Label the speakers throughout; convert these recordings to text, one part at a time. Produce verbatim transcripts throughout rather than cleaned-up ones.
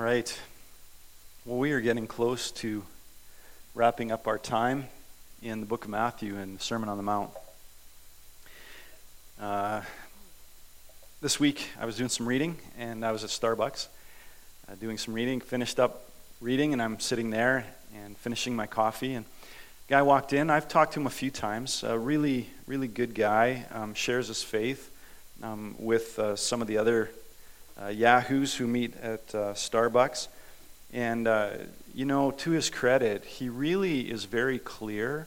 Speaker 1: right. Well, we are getting close to wrapping up our time in the book of Matthew and the Sermon on the Mount. Uh, this week, I was doing some reading, and I was at Starbucks uh, doing some reading, finished up reading, and I'm sitting there and finishing my coffee, and a guy walked in. I've talked to him a few times. A really, really good guy, um, shares his faith um, with uh, some of the other uh, yahoos who meet at uh, Starbucks. And, uh, you know, to his credit, he really is very clear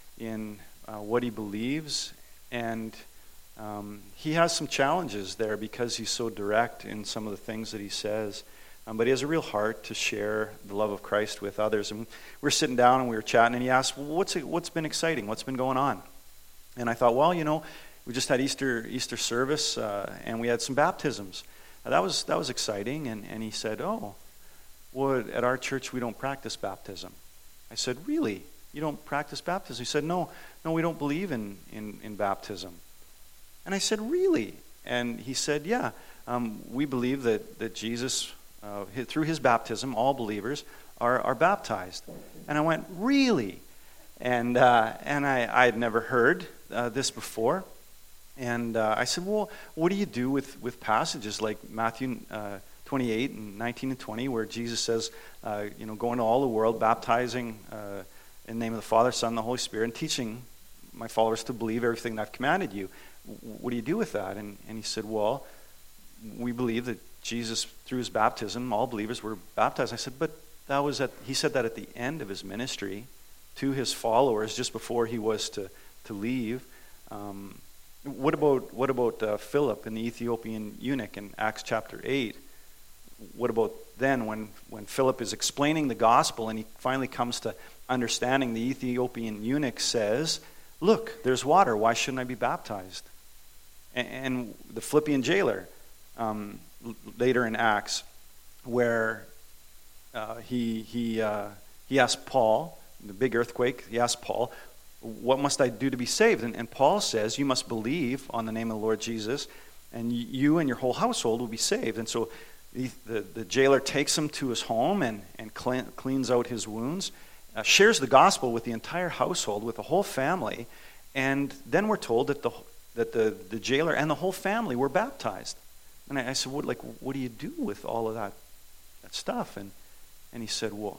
Speaker 1: in uh, what he believes, and um, he has some challenges there because he's so direct in some of the things that he says. Um, but he has a real heart to share the love of Christ with others. And we were sitting down and we were chatting, and he asked, well, what's, it, what's been exciting? What's been going on? And I thought, well, you know, we just had Easter Easter service, uh, and we had some baptisms. Uh, that was that was exciting. And, and he said, oh, well, at our church, we don't practice baptism. I said, really? You don't practice baptism? He said, no, no, we don't believe in, in, in baptism. And I said, really? And he said, yeah, um, we believe that, that Jesus, uh, through his baptism, all believers are, are baptized. And I went, really? And uh, and I, I had never heard uh, this before. And uh, I said, well, what do you do with, with passages like Matthew uh, twenty-eight and nineteen and twenty, where Jesus says, uh, you know, go into all the world, baptizing uh, in the name of the Father, Son, and the Holy Spirit, and teaching my followers to believe everything that I've commanded you. What do you do with that? And, and he said, well, we believe that Jesus, through his baptism, all believers were baptized. I said, but that was at, he said that at the end of his ministry to his followers, just before he was to, to leave. Um, what about, what about uh, Philip and the Ethiopian eunuch in Acts chapter eight? What about then when, when Philip is explaining the gospel and he finally comes to understanding? The Ethiopian eunuch says, look, there's water, why shouldn't I be baptized? And, and the Philippian jailer, um, later in Acts, where uh, he, he, uh, he asked Paul, the big earthquake, he asked Paul, what must I do to be saved? And, and Paul says, you must believe on the name of the Lord Jesus, and you and your whole household will be saved. And so The, the, the jailer takes him to his home and, and clean, cleans out his wounds, uh, shares the gospel with the entire household, with the whole family, and then we're told that the that the, the jailer and the whole family were baptized. And I, I said, what, like, what do you do with all of that, that stuff? And and he said, well,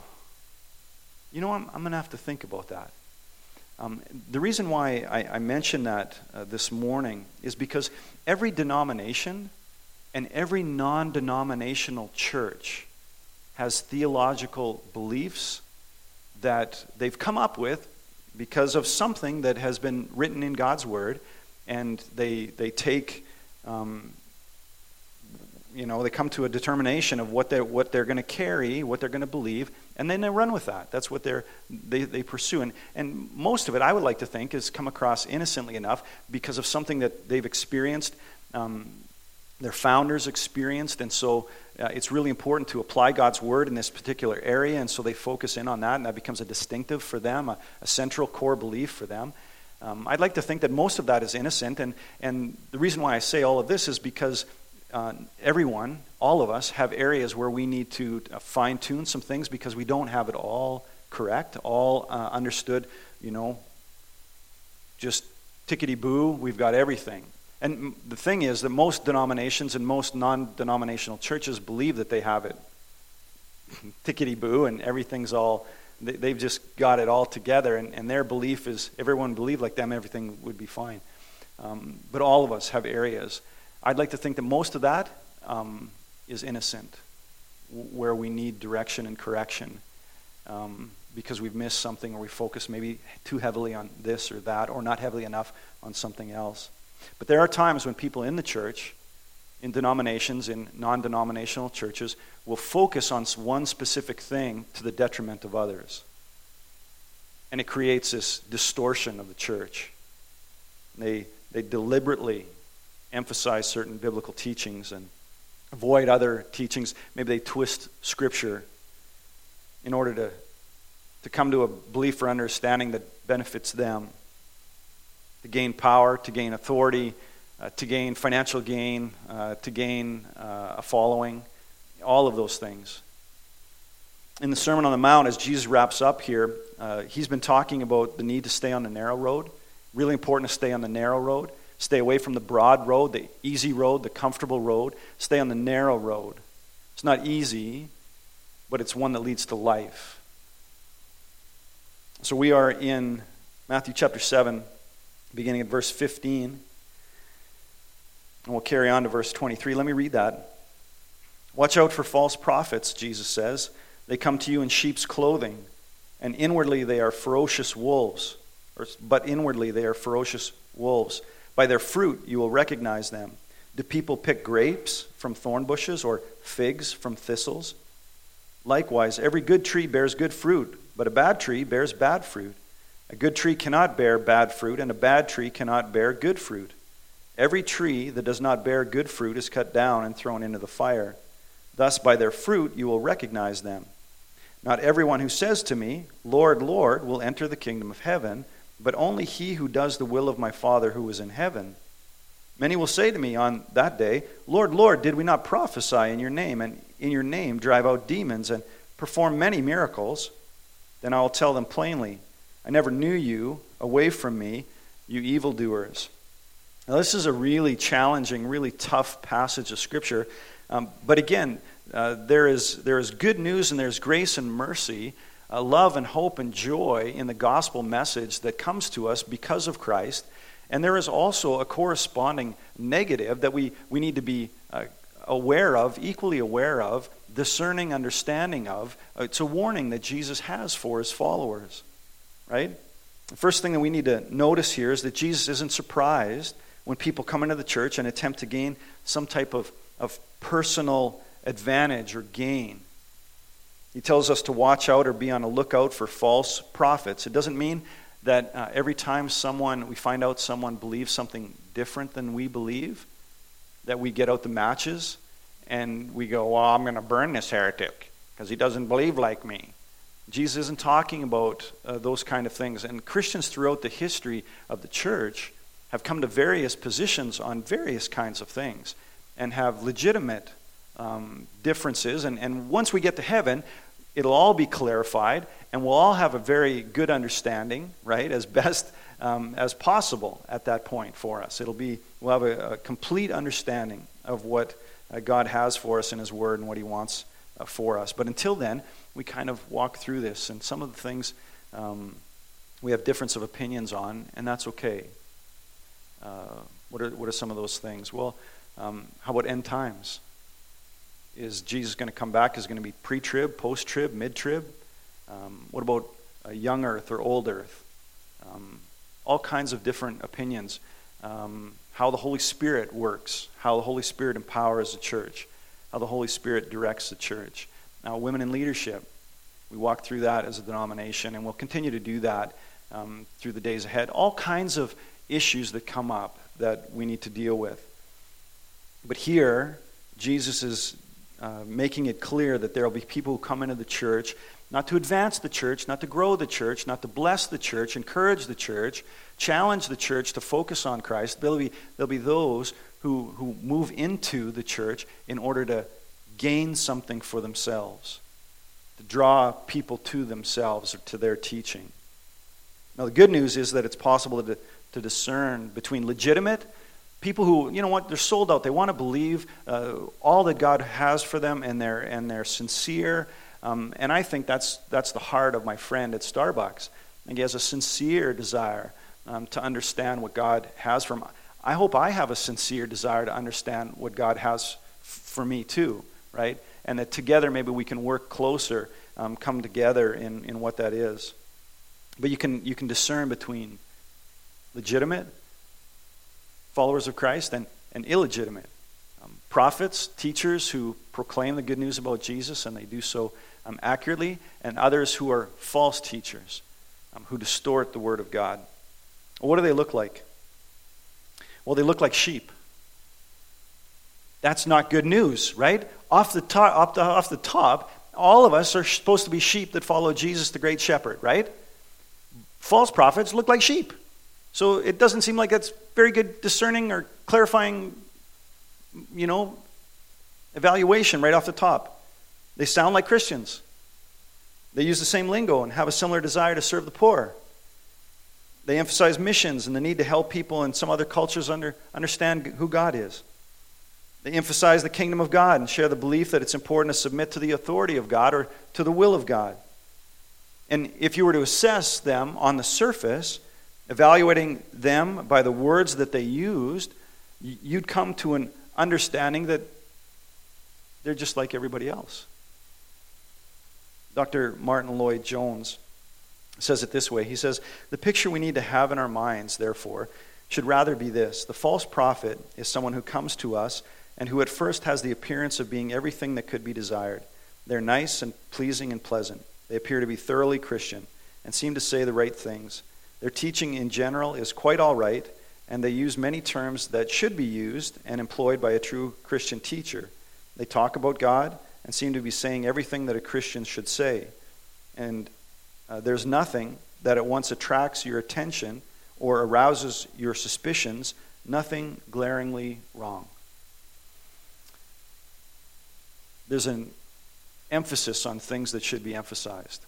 Speaker 1: you know, I'm, I'm going to have to think about that. Um, the reason why I, I mentioned that uh, this morning is because every denomination and every non-denominational church has theological beliefs that they've come up with because of something that has been written in God's Word, and they they take, um, you know, they come to a determination of what they're what they're going to carry, what they're going to believe, and then they run with that. That's what they're they they pursue, and and most of it, I would like to think, has come across innocently enough because of something that they've experienced. Um, Their founders experienced, and so uh, it's really important to apply God's word in this particular area, and so they focus in on that, and that becomes a distinctive for them, a, a central core belief for them. Um, I'd like to think that most of that is innocent, and, and the reason why I say all of this is because uh, everyone, all of us, have areas where we need to uh, fine-tune some things because we don't have it all correct, all uh, understood, you know, just tickety-boo, we've got everything. And the thing is that most denominations and most non-denominational churches believe that they have it tickety-boo and everything's all, they, they've just got it all together, and, and their belief is, if everyone believed like them, everything would be fine. Um, but all of us have areas. I'd like to think that most of that um, is innocent, where we need direction and correction um, because we've missed something, or we focus maybe too heavily on this or that, or not heavily enough on something else. But there are times when people in the church, in denominations, in non-denominational churches, will focus on one specific thing to the detriment of others. And it creates this distortion of the church. They, they deliberately emphasize certain biblical teachings and avoid other teachings. Maybe they twist Scripture in order to, to come to a belief or understanding that benefits them. To gain power, to gain authority, uh, to gain financial gain, uh, to gain uh, a following, all of those things. in the Sermon on the Mount, as Jesus wraps up here, uh, he's been talking about the need to stay on the narrow road. Really important to stay on the narrow road. Stay away from the broad road, the easy road, the comfortable road. Stay on the narrow road. It's not easy, but it's one that leads to life. So we are in Matthew chapter seven, beginning at verse fifteen. And we'll carry on to verse twenty-three. Let me read that. Watch out for false prophets, Jesus says. They come to you in sheep's clothing, and inwardly they are ferocious wolves. Or, but inwardly they are ferocious wolves. By their fruit you will recognize them. Do people pick grapes from thorn bushes or figs from thistles? Likewise, every good tree bears good fruit, but a bad tree bears bad fruit. A good tree cannot bear bad fruit, and a bad tree cannot bear good fruit. Every tree that does not bear good fruit is cut down and thrown into the fire. Thus by their fruit you will recognize them. Not everyone who says to me, Lord, Lord, will enter the kingdom of heaven, but only he who does the will of my Father who is in heaven. Many will say to me on that day, Lord, Lord, did we not prophesy in your name, and in your name drive out demons, and perform many miracles? Then I will tell them plainly, I never knew you. Away from me, you evildoers. Now this is a really challenging, really tough passage of Scripture. Um, but again, uh, there is there is good news and there's grace and mercy, uh, love and hope and joy in the gospel message that comes to us because of Christ. And there is also a corresponding negative that we, we need to be uh, aware of, equally aware of, discerning understanding of. It's a warning that Jesus has for his followers, right? The first thing that we need to notice here is that Jesus isn't surprised when people come into the church and attempt to gain some type of, of personal advantage or gain. He tells us to watch out or be on a lookout for false prophets. It doesn't mean that uh, every time someone we find out someone believes something different than we believe, that we get out the matches and we go, well, I'm going to burn this heretic because he doesn't believe like me. Jesus isn't talking about uh, those kind of things. And Christians throughout the history of the church have come to various positions on various kinds of things and have legitimate um, differences. And, and once we get to heaven, it'll all be clarified, and we'll all have a very good understanding, right, as best um, as possible at that point for us. It'll be, we'll have a, a complete understanding of what uh, God has for us in his word and what he wants uh, for us. But until then, we kind of walk through this, and some of the things um, we have difference of opinions on, and that's okay. Uh, what are what are some of those things? Well, um, how about end times? Is Jesus going to come back? Is it going to be pre-trib, post-trib, mid-trib? Um, what about a young earth or old earth? Um, all kinds of different opinions. Um, how the Holy Spirit works, how the Holy Spirit empowers the church, how the Holy Spirit directs the church. Now, women in leadership, we walk through that as a denomination, and we'll continue to do that um, through the days ahead. All kinds of issues that come up that we need to deal with. But here, Jesus is uh, making it clear that there will be people who come into the church, not to advance the church, not to grow the church, not to bless the church, encourage the church, challenge the church to focus on Christ. There'll be, there'll be those who, who move into the church in order to gain something for themselves, to draw people to themselves or to their teaching. Now, the good news is that it's possible to, to discern between legitimate people who, you know what, they're sold out. They want to believe uh, all that God has for them, and they're and they're sincere. Um, and I think that's that's the heart of my friend at Starbucks. I think he has a sincere desire um, to understand what God has for him. I hope I have a sincere desire to understand what God has f- for me too, right? And that together maybe we can work closer, um, come together in, in what that is. But you can you can discern between legitimate followers of Christ and, and illegitimate um, prophets, teachers who proclaim the good news about Jesus, and they do so um, accurately, and others who are false teachers um, who distort the word of God. Well, what do they look like? Well, they look like sheep. That's not good news, right? Off the top, off the, off the top, all of us are supposed to be sheep that follow Jesus, the great shepherd, right? False prophets look like sheep. So it doesn't seem like that's very good discerning or clarifying, you know, evaluation right off the top. They sound like Christians. They use the same lingo and have a similar desire to serve the poor. They emphasize missions and the need to help people in some other cultures under, understand who God is. They emphasize the kingdom of God and share the belief that it's important to submit to the authority of God or to the will of God. And if you were to assess them on the surface, evaluating them by the words that they used, you'd come to an understanding that they're just like everybody else. Doctor Martin Lloyd-Jones says it this way. He says, the picture we need to have in our minds, therefore, should rather be this. The false prophet is someone who comes to us and who at first has the appearance of being everything that could be desired. They're nice and pleasing and pleasant. They appear to be thoroughly Christian and seem to say the right things. Their teaching in general is quite all right, and they use many terms that should be used and employed by a true Christian teacher. They talk about God and seem to be saying everything that a Christian should say. And uh, there's nothing that at once attracts your attention or arouses your suspicions, nothing glaringly wrong. There's an emphasis on things that should be emphasized.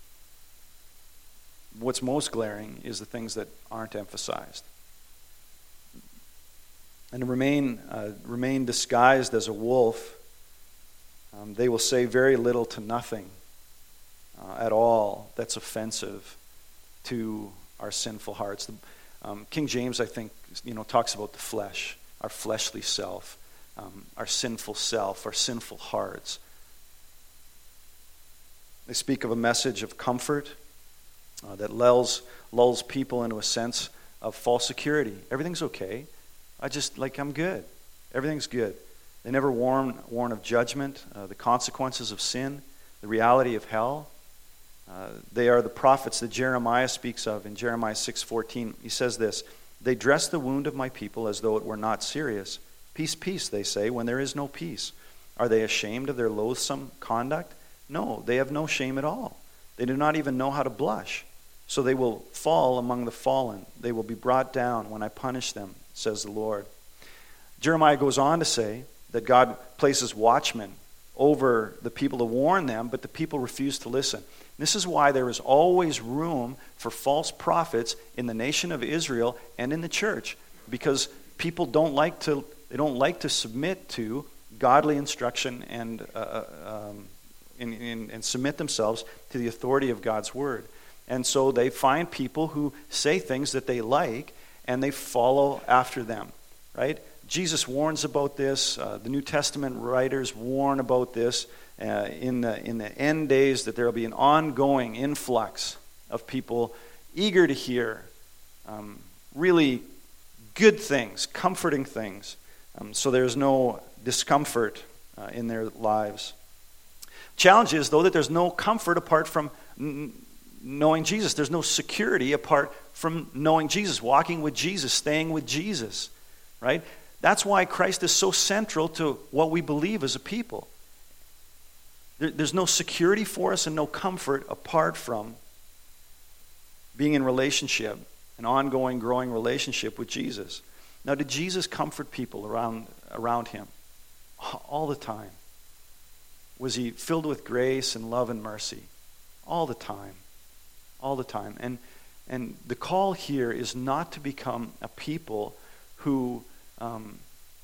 Speaker 1: What's most glaring is the things that aren't emphasized. And to remain, uh, remain disguised as a wolf, um, they will say very little to nothing uh, at all that's offensive to our sinful hearts. The, um, King James, I think, you know, talks about the flesh, our fleshly self, um, our sinful self, our sinful hearts. They speak of a message of comfort uh, that lulls, lulls people into a sense of false security. Everything's okay. I just, like, I'm good. Everything's good. They never warn, warn of judgment, uh, the consequences of sin, the reality of hell. Uh, they are the prophets that Jeremiah speaks of in Jeremiah six fourteen. He says this, they dress the wound of my people as though it were not serious. Peace, peace, they say, when there is no peace. Are they ashamed of their loathsome conduct? No, they have no shame at all. They do not even know how to blush. So they will fall among the fallen. They will be brought down when I punish them, says the Lord. Jeremiah goes on to say that God places watchmen over the people to warn them, but the people refuse to listen. This is why there is always room for false prophets in the nation of Israel and in the church, because people don't like to they don't like to submit to godly instruction and uh, um, in, in, and submit themselves to the authority of God's word. And so they find people who say things that they like, and they follow after them, right? Jesus warns about this. Uh, the New Testament writers warn about this uh, in the in the end days, that there will be an ongoing influx of people eager to hear um, really good things, comforting things. Um, so there's no discomfort uh, in their lives. Challenge is, though, that there's no comfort apart from n- knowing Jesus. There's no security apart from knowing Jesus, walking with Jesus, staying with Jesus, right? That's why Christ is so central to what we believe as a people. There, there's no security for us and no comfort apart from being in relationship, an ongoing, growing relationship with Jesus. Now, did Jesus comfort people around, around him? All the time. Was he filled with grace and love and mercy? All the time. All the time. And and the call here is not to become a people who um,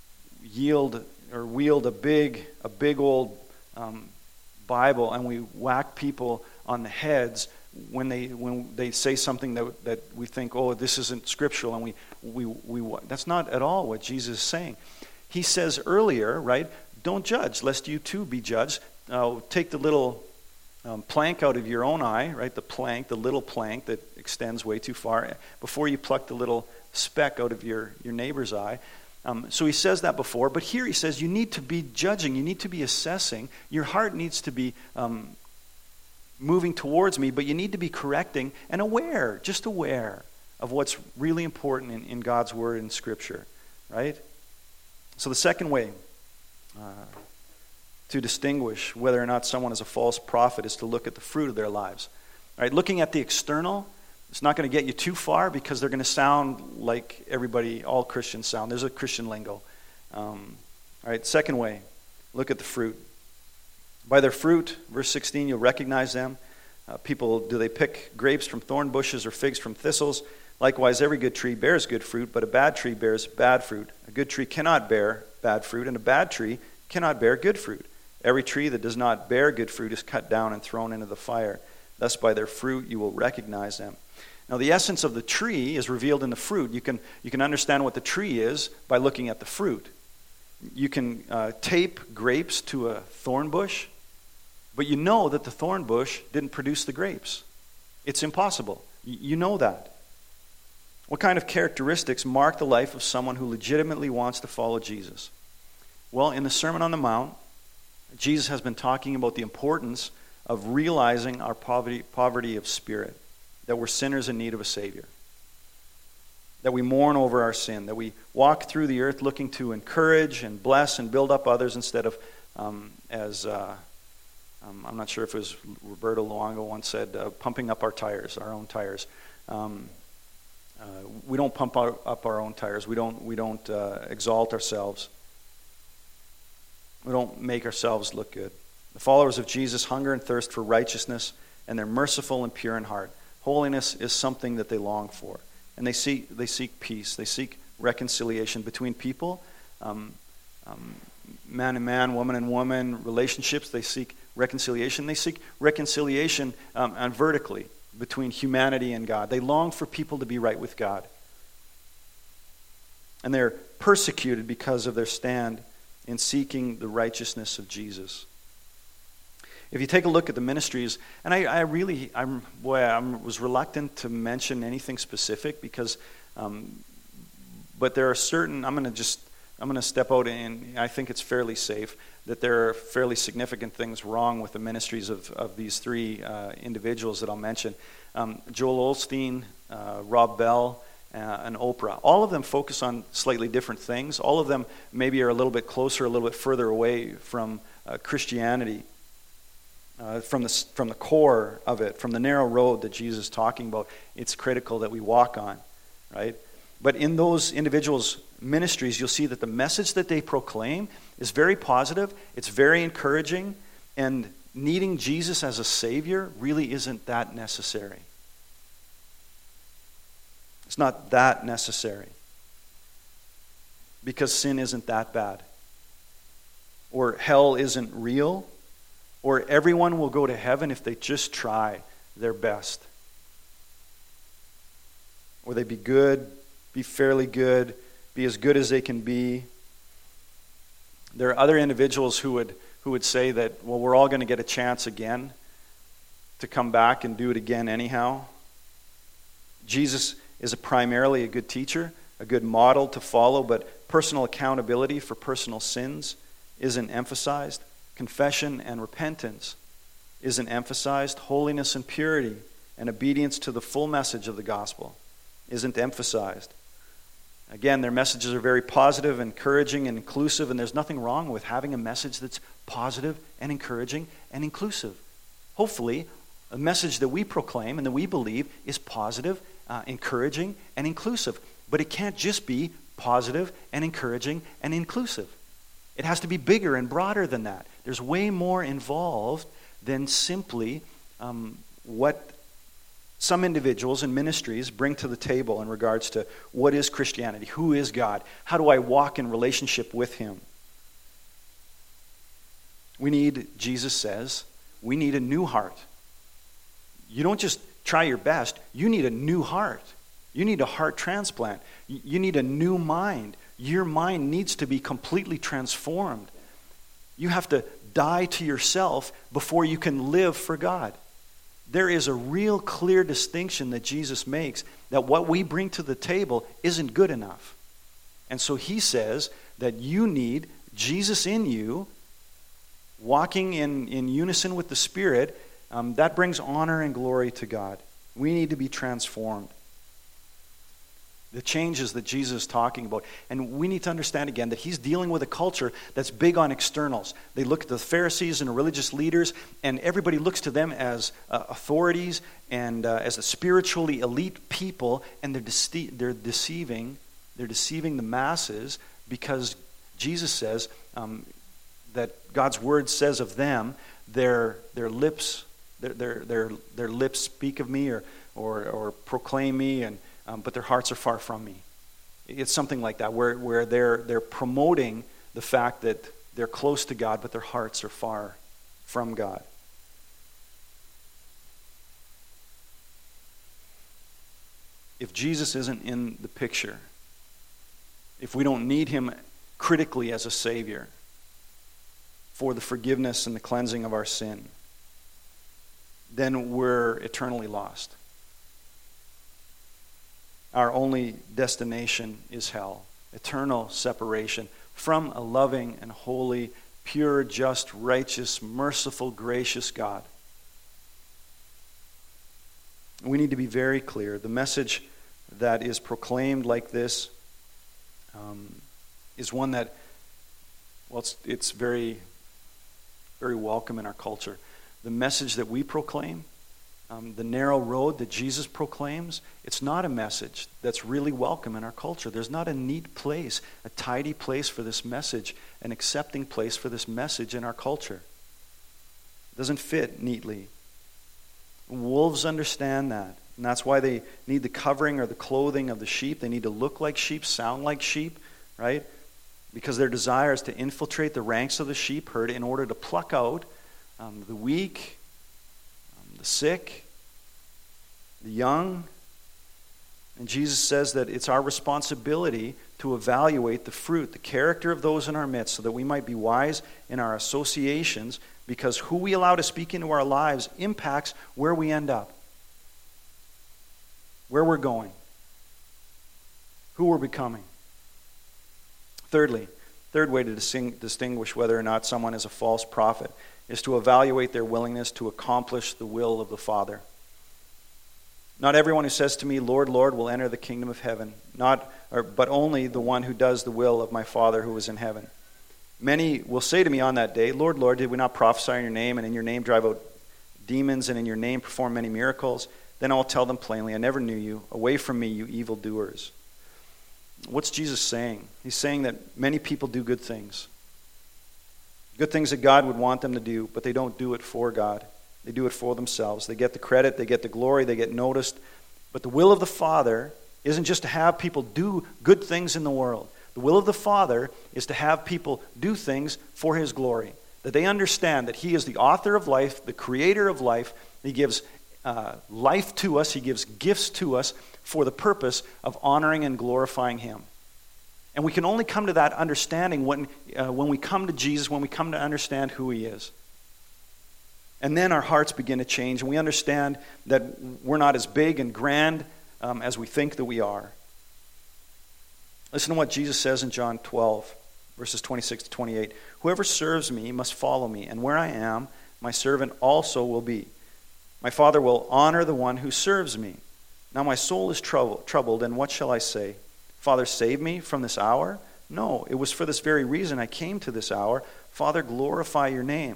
Speaker 1: yield or wield a big, a big old um, Bible, and we whack people on the heads when they when they say something that that we think, oh, this isn't scriptural, and we we we that's not at all what Jesus is saying. He says earlier, right? Don't judge, lest you too be judged. Uh, take the little um, plank out of your own eye, right? The plank, the little plank that extends way too far, before you pluck the little speck out of your, your neighbor's eye. Um, so he says that before, but here he says you need to be judging, you need to be assessing. Your heart needs to be um, moving towards me, but you need to be correcting and aware, just aware of what's really important in, in God's word and Scripture, right? So the second way uh, to distinguish whether or not someone is a false prophet is to look at the fruit of their lives. All right, looking at the external, it's not going to get you too far because they're going to sound like everybody, all Christians sound. There's a Christian lingo. Um, all right, second way, look at the fruit. By their fruit, verse sixteen, you'll recognize them. Uh, people, do they pick grapes from thorn bushes or figs from thistles? Likewise, every good tree bears good fruit, but a bad tree bears bad fruit. A good tree cannot bear bad fruit, and a bad tree cannot bear good fruit. Every tree that does not bear good fruit is cut down and thrown into the fire. Thus by their fruit you will recognize them. Now the essence of the tree is revealed in the fruit. You can, you can understand what the tree is by looking at the fruit. You can uh, tape grapes to a thorn bush, but you know that the thorn bush didn't produce the grapes. It's impossible. Y- you know that. What kind of characteristics mark the life of someone who legitimately wants to follow Jesus? Well, in the Sermon on the Mount, Jesus has been talking about the importance of realizing our poverty, poverty of spirit, that we're sinners in need of a Savior, that we mourn over our sin, that we walk through the earth looking to encourage and bless and build up others instead of, um, as uh, um, I'm not sure if it was Roberto Luongo once said, uh, pumping up our tires, our own tires. Um, uh, we don't pump our, up our own tires. We don't, we don't uh, exalt ourselves. We don't make ourselves look good. The followers of Jesus hunger and thirst for righteousness, and they're merciful and pure in heart. Holiness is something that they long for. And they seek, they seek peace. They seek reconciliation between people, um, um, man and man, woman and woman, relationships. They seek reconciliation. They seek reconciliation um, and vertically between humanity and God. They long for people to be right with God. And they're persecuted because of their stand in seeking the righteousness of Jesus. If you take a look at the ministries, and I, I really, I'm, boy, I was reluctant to mention anything specific because, um, but there are certain, I'm going to just, I'm going to step out and I think it's fairly safe that there are fairly significant things wrong with the ministries of, of these three uh, individuals that I'll mention. Um, Joel Osteen, uh, Rob Bell, Uh, and Oprah. All of them focus on slightly different things. All of them maybe are a little bit closer, a little bit further away from uh, Christianity, uh, from the from the core of it, from the narrow road that Jesus is talking about. It's critical that we walk on, right? But in those individuals' ministries, you'll see that the message that they proclaim is very positive. It's very encouraging, and needing Jesus as a Savior really isn't that necessary. It's not that necessary because sin isn't that bad, or hell isn't real, or everyone will go to heaven if they just try their best. Or they be good, be fairly good, be as good as they can be. There are other individuals who would who would say that, well, we're all going to get a chance again to come back and do it again anyhow. Jesus is a primarily a good teacher, a good model to follow, but personal accountability for personal sins isn't emphasized. Confession and repentance isn't emphasized. Holiness and purity and obedience to the full message of the gospel isn't emphasized. Again, their messages are very positive, encouraging, and inclusive, and there's nothing wrong with having a message that's positive and encouraging and inclusive. Hopefully, a message that we proclaim and that we believe is positive, Uh, encouraging, and inclusive. But it can't just be positive and encouraging and inclusive. It has to be bigger and broader than that. There's way more involved than simply um, what some individuals and ministries bring to the table in regards to what is Christianity, who is God, how do I walk in relationship with Him. We need, Jesus says, we need a new heart. You don't just try your best. You need a new heart. You need a heart transplant. You need a new mind. Your mind needs to be completely transformed. You have to die to yourself before you can live for God. There is a real clear distinction that Jesus makes that what we bring to the table isn't good enough. And so He says that you need Jesus in you, walking in, in unison with the Spirit. Um, that brings honor and glory to God. We need to be transformed. The changes that Jesus is talking about. And we need to understand again that He's dealing with a culture that's big on externals. They look at the Pharisees and religious leaders, and everybody looks to them as uh, authorities and uh, as the spiritually elite people, and they're, dece- they're deceiving they're deceiving the masses because Jesus says um, that God's word says of them, their, their lips Their, their, their, their lips speak of me or, or, or proclaim me, and, um, but their hearts are far from me. It's something like that, where, where they're, they're promoting the fact that they're close to God, but their hearts are far from God. If Jesus isn't in the picture, if we don't need him critically as a Savior for the forgiveness and the cleansing of our sin, then we're eternally lost. Our only destination is hell, eternal separation from a loving and holy, pure, just, righteous, merciful, gracious God. We need to be very clear. The message that is proclaimed like this um, is one that, well, it's, it's very, very welcome in our culture. The message that we proclaim, um, the narrow road that Jesus proclaims, it's not a message that's really welcome in our culture. There's not a neat place, a tidy place for this message, an accepting place for this message in our culture. It doesn't fit neatly. Wolves understand that, and that's why they need the covering or the clothing of the sheep. They need to look like sheep, sound like sheep, right? Because their desire is to infiltrate the ranks of the sheep herd in order to pluck out um, the weak, um, the sick, the young. And Jesus says that it's our responsibility to evaluate the fruit, the character of those in our midst, so that we might be wise in our associations, because who we allow to speak into our lives impacts where we end up, where we're going, who we're becoming. Thirdly, third way to distinguish whether or not someone is a false prophet is to evaluate their willingness to accomplish the will of the Father. Not everyone who says to me, Lord, Lord, will enter the kingdom of heaven, not, or, but only the one who does the will of my Father who is in heaven. Many will say to me on that day, Lord, Lord, did we not prophesy in your name, and in your name drive out demons, and in your name perform many miracles? Then I will tell them plainly, I never knew you. Away from me, you evildoers. What's Jesus saying? He's saying that many people do good things. Good things that God would want them to do, but they don't do it for God. They do it for themselves. They get the credit, they get the glory, they get noticed. But the will of the Father isn't just to have people do good things in the world. The will of the Father is to have people do things for his glory. That they understand that he is the author of life, the creator of life. He gives uh, life to us. He gives gifts to us for the purpose of honoring and glorifying him. And we can only come to that understanding when, uh, when we come to Jesus, when we come to understand who he is. And then our hearts begin to change, and we understand that we're not as big and grand um, as we think that we are. Listen to what Jesus says in John twelve, verses twenty-six to twenty-eight. Whoever serves me must follow me, and where I am, my servant also will be. My Father will honor the one who serves me. Now my soul is troubled, troubled, and what shall I say? Father, save me from this hour? No, it was for this very reason I came to this hour. Father, glorify your name.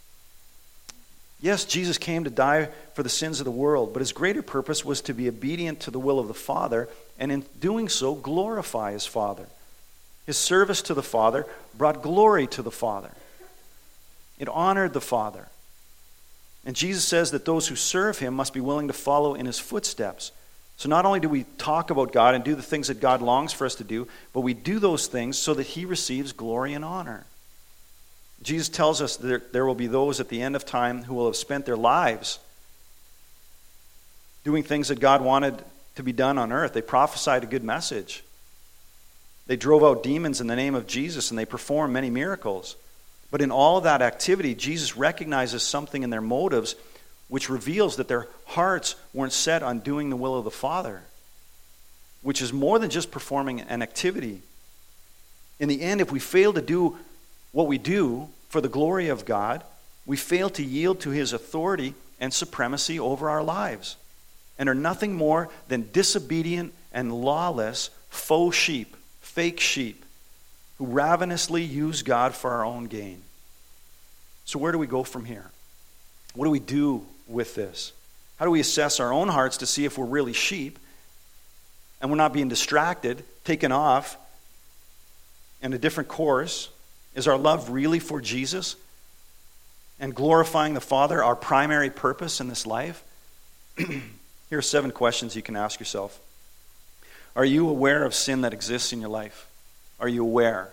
Speaker 1: Yes, Jesus came to die for the sins of the world, but his greater purpose was to be obedient to the will of the Father, and in doing so, glorify his Father. His service to the Father brought glory to the Father. It honored the Father. And Jesus says that those who serve him must be willing to follow in his footsteps. So not only do we talk about God and do the things that God longs for us to do, but we do those things so that he receives glory and honor. Jesus tells us that there, there will be those at the end of time who will have spent their lives doing things that God wanted to be done on earth. They prophesied a good message. They drove out demons in the name of Jesus, and they performed many miracles. But in all of that activity, Jesus recognizes something in their motives which reveals that their hearts weren't set on doing the will of the Father, which is more than just performing an activity. In the end, if we fail to do what we do for the glory of God, we fail to yield to his authority and supremacy over our lives, and are nothing more than disobedient and lawless faux sheep, fake sheep, who ravenously use God for our own gain. So where do we go from here? What do we do with this? How do we assess our own hearts to see if we're really sheep and we're not being distracted, taken off in a different course? Is our love really for Jesus? and glorifying the Father our primary purpose in this life? Here are seven questions you can ask yourself. Are you aware of sin that exists in your life? Are you aware?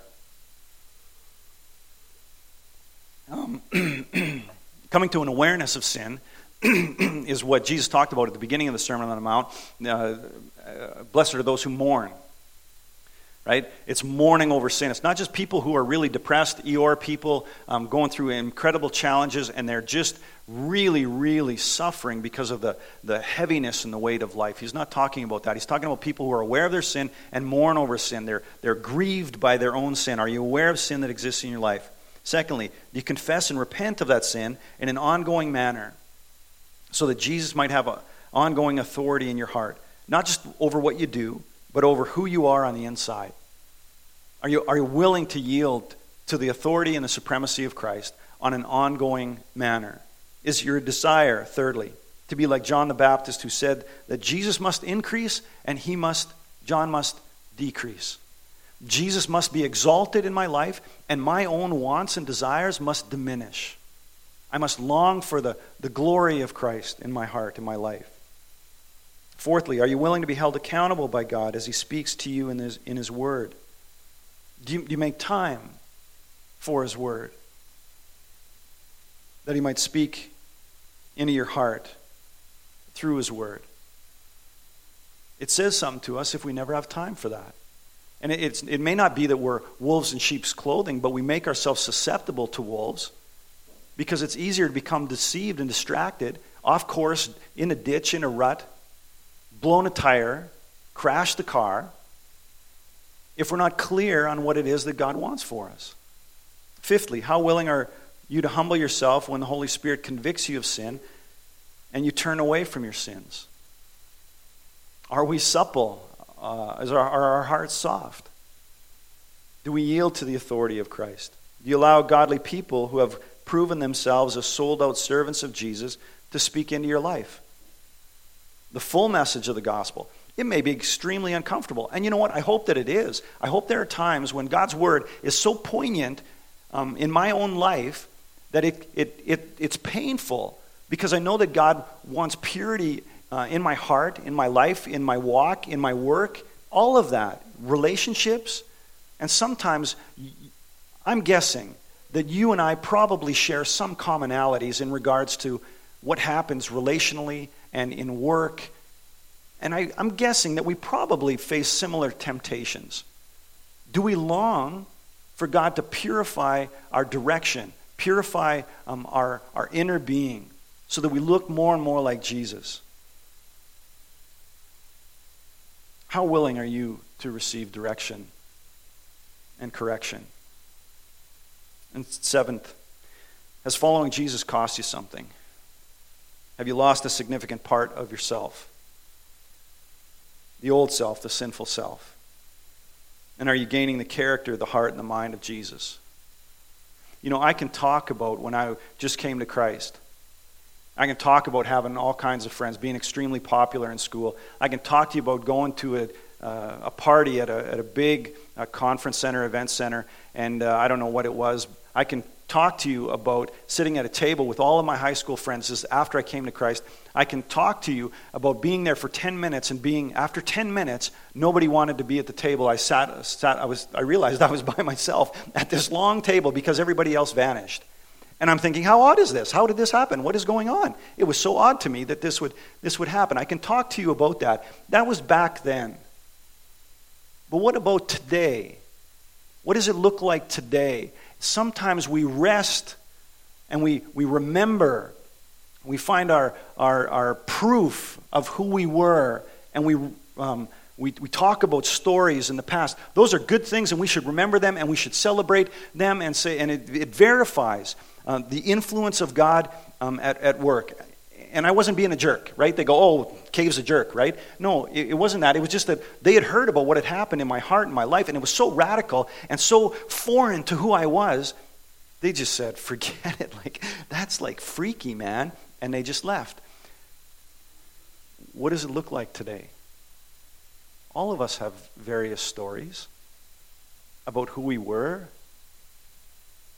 Speaker 1: Um, coming to an awareness of sin is what Jesus talked about at the beginning of the Sermon on the Mount. Uh, uh, blessed are those who mourn. Right? It's mourning over sin. It's not just people who are really depressed, Eeyore people um, going through incredible challenges, and they're just really, really suffering because of the, the heaviness and the weight of life. He's not talking about that. He's talking about people who are aware of their sin and mourn over sin. They're, they're grieved by their own sin. Are you aware of sin that exists in your life? Secondly, do you confess and repent of that sin in an ongoing manner so that Jesus might have an ongoing authority in your heart? Not just over what you do, but over who you are on the inside. Are you, are you willing to yield to the authority and the supremacy of Christ on an ongoing manner? Is your desire, thirdly, to be like John the Baptist, who said that Jesus must increase and he must, John must decrease? Jesus must be exalted in my life, and my own wants and desires must diminish. I must long for the, the glory of Christ in my heart, in my life. Fourthly, are you willing to be held accountable by God as he speaks to you in his, in his word? Do you, do you make time for his word, that he might speak into your heart through his word? It says something to us if we never have time for that. And it, it's, it may not be that we're wolves in sheep's clothing, but we make ourselves susceptible to wolves because it's easier to become deceived and distracted, off course, in a ditch, in a rut, blown a tire, crash the car, if we're not clear on what it is that God wants for us. Fifthly, how willing are you to humble yourself when the Holy Spirit convicts you of sin and you turn away from your sins? Are we supple? Uh, is our, are our hearts soft? Do we yield to the authority of Christ? Do you allow godly people who have proven themselves as sold-out servants of Jesus to speak into your life? The full message of the gospel. It may be extremely uncomfortable. And you know what? I hope that it is. I hope there are times when God's word is so poignant um, in my own life that it, it, it, it's painful, because I know that God wants purity uh, in my heart, in my life, in my walk, in my work, all of that, relationships. And sometimes I'm guessing that you and I probably share some commonalities in regards to what happens relationally and in work. And I, I'm guessing that we probably face similar temptations. Do we long for God to purify our direction, purify um, our, our inner being, so that we look more and more like Jesus? How willing are you to receive direction and correction? And seventh, has following Jesus cost you something? Have you lost a significant part of yourself? The old self, the sinful self. And are you gaining the character, the heart, and the mind of Jesus? You know, I can talk about when I just came to Christ. I can talk about having all kinds of friends, being extremely popular in school. I can talk to you about going to a, uh, a party at a, at a big uh, conference center, event center, and uh, I don't know what it was. I can talk to you about sitting at a table with all of my high school friends. This is after I came to Christ. I can talk to you about being there for ten minutes and being, after ten minutes, nobody wanted to be at the table. I sat, sat I was, I realized I was by myself at this long table because everybody else vanished. And I'm thinking, how odd is this? How did this happen? What is going on? It was so odd to me that this would, this would happen. I can talk to you about that. That was back then. But what about today? What does it look like today? Sometimes we rest and we, we remember. We find our, our, our proof of who we were, and we, um, we, we talk about stories in the past. Those are good things, and we should remember them, and we should celebrate them, and say, and it, it verifies uh, the influence of God um, at, at work. And I wasn't being a jerk, right? They go, oh, Cave's a jerk, right? No, it, it wasn't that. It was just that they had heard about what had happened in my heart and my life, and it was so radical and so foreign to who I was, they just said, forget it. Like, that's like freaky, man. And they just left. What does it look like today? All of us have various stories about who we were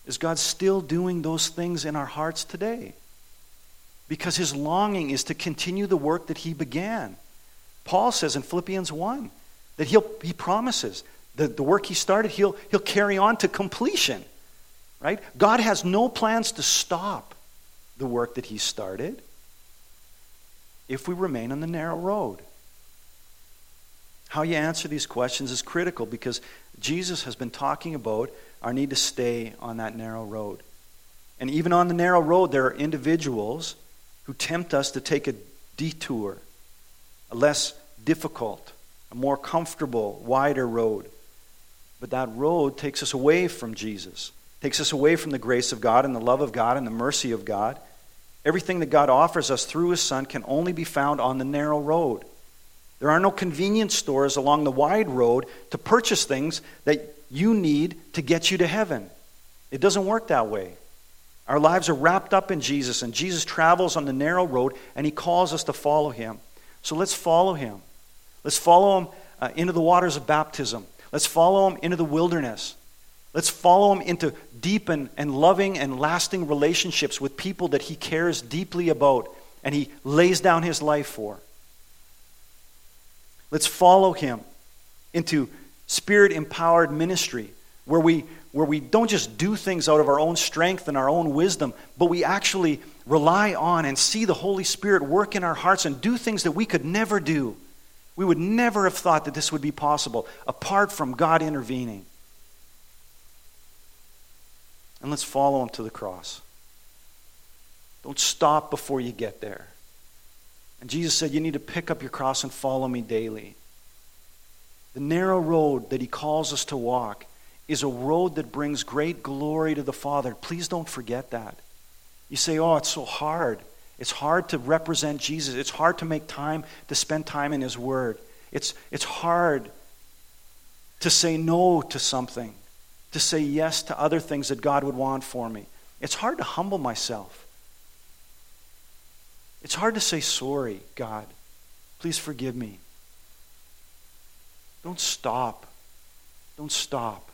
Speaker 1: Is God still doing those things in our hearts today? Because his longing is to continue the work that he began. Paul says in Philippians one that he'll, he promises that the work he started, he'll, he'll carry on to completion. Right? God has no plans to stop the work that he started if we remain on the narrow road. How you answer these questions is critical because Jesus has been talking about our need to stay on that narrow road. And even on the narrow road, there are individuals who tempt us to take a detour, a less difficult, a more comfortable, wider road. But that road takes us away from Jesus, takes us away from the grace of God and the love of God and the mercy of God. Everything that God offers us through his Son can only be found on the narrow road. There are no convenience stores along the wide road to purchase things that you need to get you to heaven. It doesn't work that way. Our lives are wrapped up in Jesus, and Jesus travels on the narrow road, and he calls us to follow him. So let's follow him. Let's follow him uh, into the waters of baptism. Let's follow him into the wilderness. Let's follow him into deep and, and loving and lasting relationships with people that he cares deeply about and he lays down his life for. Let's follow him into Spirit-empowered ministry where we, where we don't just do things out of our own strength and our own wisdom, but we actually rely on and see the Holy Spirit work in our hearts and do things that we could never do. We would never have thought that this would be possible apart from God intervening. And let's follow him to the cross. Don't stop before you get there. And Jesus said, you need to pick up your cross and follow me daily. The narrow road that he calls us to walk is a road that brings great glory to the Father. Please don't forget that. You say, oh, it's so hard. It's hard to represent Jesus. It's hard to make time to spend time in his word. It's, it's hard to say no to something, to say yes to other things that God would want for me. It's hard to humble myself. It's hard to say, sorry, God. Please forgive me. Don't stop. Don't stop.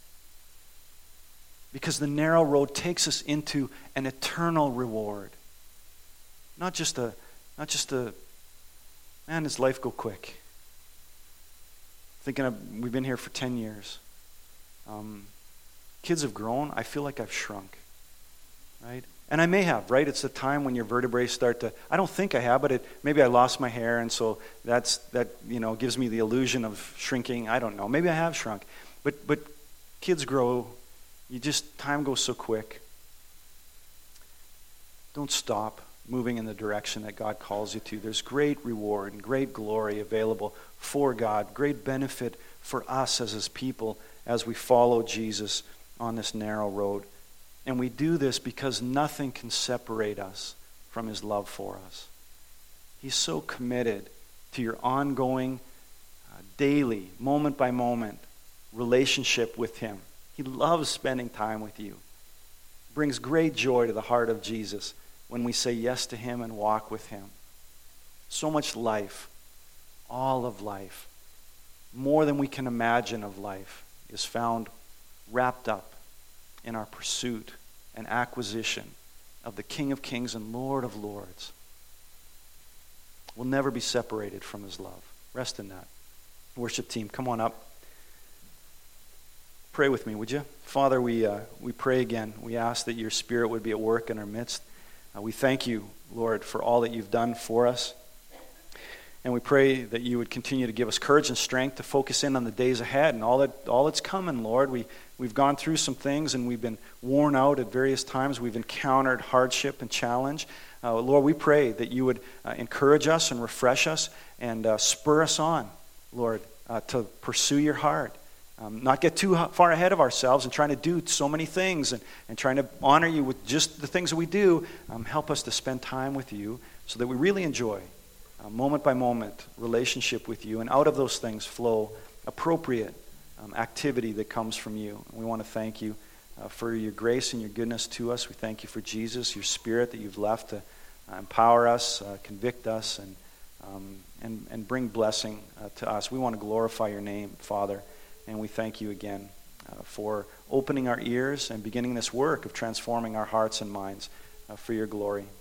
Speaker 1: Because the narrow road takes us into an eternal reward. Not just a, not just a, man, does life go quick? Thinking of, we've been here for ten years. Um, kids have grown. I feel like I've shrunk. Right? And I may have, right? It's a time when your vertebrae start to, I don't think I have, but it, maybe I lost my hair, and so that's, that, you know, gives me the illusion of shrinking. I don't know. Maybe I have shrunk. But, but kids grow. You just, time goes so quick. Don't stop moving in the direction that God calls you to. There's great reward and great glory available for God, great benefit for us as his people as we follow Jesus on this narrow road. And we do this because nothing can separate us from his love for us. He's so committed to your ongoing, uh, daily, moment by moment relationship with him. He loves spending time with you. It brings great joy to the heart of Jesus when we say yes to him and walk with him. So much life, all of life, more than we can imagine of life, is found wrapped up in our pursuit and acquisition of the King of Kings and Lord of Lords. We'll never be separated from his love. Rest in that. Worship team, come on up. Pray with me, would you? Father, we uh, we pray again. We ask that your Spirit would be at work in our midst. Uh, we thank you, Lord, for all that you've done for us. And we pray that you would continue to give us courage and strength to focus in on the days ahead and all that all that's coming, Lord. We, we've gone through some things and we've been worn out at various times. We've encountered hardship and challenge. Uh, Lord, we pray that you would uh, encourage us and refresh us and uh, spur us on, Lord, uh, to pursue your heart. Um, not get too far ahead of ourselves and trying to do so many things and, and trying to honor you with just the things that we do. Um, help us to spend time with you so that we really enjoy a moment by moment relationship with you, and out of those things flow appropriate um, activity that comes from you. And we want to thank you uh, for your grace and your goodness to us. We thank you for Jesus, your Spirit that you've left to uh, empower us, uh, convict us, and, um, and, and bring blessing uh, to us. We want to glorify your name, Father. And we thank you again uh, for opening our ears and beginning this work of transforming our hearts and minds uh, for your glory.